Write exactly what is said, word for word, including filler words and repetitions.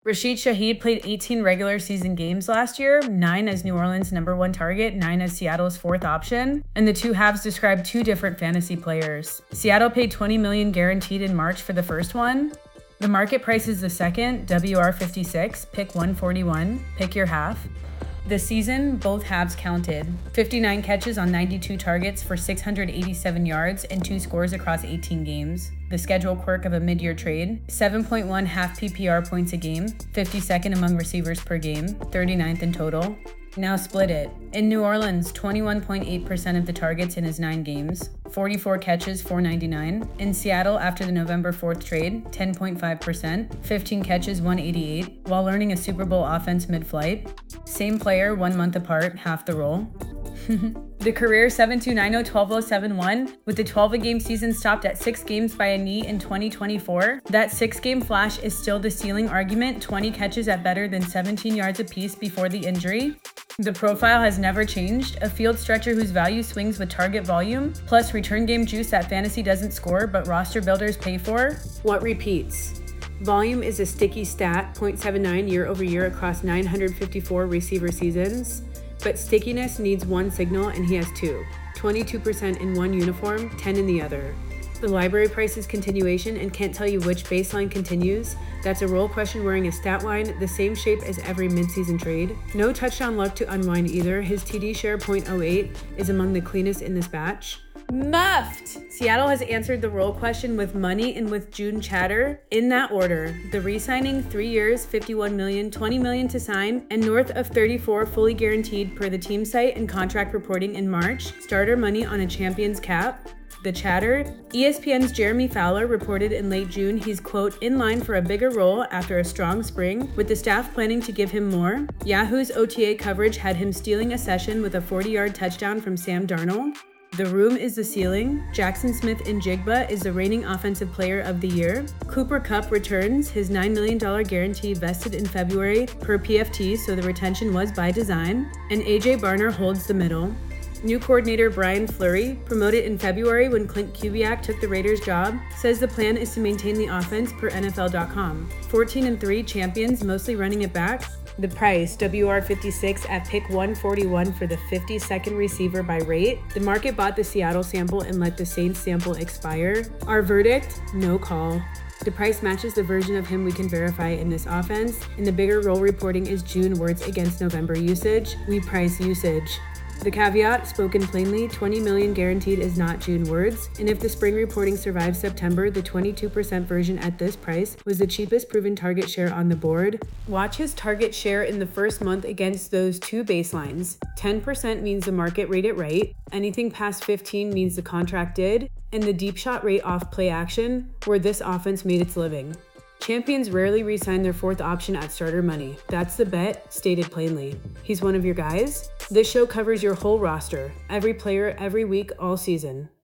Rashid Shaheed played eighteen regular season games last year, nine as New Orleans' number one target, nine as Seattle's fourth option, and the two halves describe two different fantasy players. Seattle paid twenty million dollars guaranteed in March for the first one. The market price is the second, W R fifty-six, pick one forty-one, pick your half. This season, both halves counted. fifty-nine catches on ninety-two targets for six hundred eighty-seven yards and two scores across eighteen games. The schedule quirk of a mid-year trade, seven point one half P P R points a game, fifty-second among receivers per game, thirty-ninth in total. Now split it. In New Orleans, twenty-one point eight percent of the targets in his nine games, forty-four catches, four ninety-nine. In Seattle, after the November fourth trade, ten point five percent, fifteen catches, one eighty-eight, while learning a Super Bowl offense mid-flight. Same player, one month apart, half the role. The career seven two nine zero one two zero seven one, with the twelve-a-game season stopped at six games by a knee in twenty twenty-four. That six-game flash is still the ceiling argument, twenty catches at better than seventeen yards apiece before the injury. The profile has never changed, a field stretcher whose value swings with target volume, plus return game juice that fantasy doesn't score but roster builders pay for. What repeats? Volume is a sticky stat, zero point seven nine year over year across nine hundred fifty-four receiver seasons. But stickiness needs one signal and he has two. twenty-two percent in one uniform, ten in the other. The library price is continuation and can't tell you which baseline continues. That's a role question wearing a stat line the same shape as every midseason trade. No touchdown luck to unwind either. His T D share zero point zero eight is among the cleanest in this batch. Muffed! Seattle has answered the role question with money and with June chatter. In that order, the re-signing, three years, fifty-one million dollars, twenty million dollars to sign, and north of thirty-four fully guaranteed per the team site and contract reporting in March. Starter money on a champion's cap. The chatter. E S P N's Jeremy Fowler reported in late June he's, quote, in line for a bigger role after a strong spring, with the staff planning to give him more. Yahoo's O T A coverage had him stealing a session with a forty-yard touchdown from Sam Darnold. The room is the ceiling. Jackson Smith-Njigba is the reigning offensive player of the year. Cooper Kupp returns. His nine million dollars guarantee vested in February per P F T, so the retention was by design. And A J Barner holds the middle. New coordinator Brian Fleury, promoted in February when Clint Kubiak took the Raiders' job, says the plan is to maintain the offense per N F L dot com. fourteen and three champions, mostly running it back. The price, W R fifty-six at pick one forty-one for the fifty-second receiver by rate. The market bought the Seattle sample and let the Saints sample expire. Our verdict, no call. The price matches the version of him we can verify in this offense, and the bigger role reporting is June words against November usage. We price usage. The caveat, spoken plainly, twenty million dollars guaranteed is not June words, and if the spring reporting survives September, the twenty-two percent version at this price was the cheapest proven target share on the board. Watch his target share in the first month against those two baselines. ten percent means the market rate it right, anything past fifteen means the contract did, and the deep shot rate off play action, where this offense made its living. Champions rarely re-sign their fourth option at starter money. That's the bet, stated plainly. He's one of your guys? This show covers your whole roster, every player, every week, all season.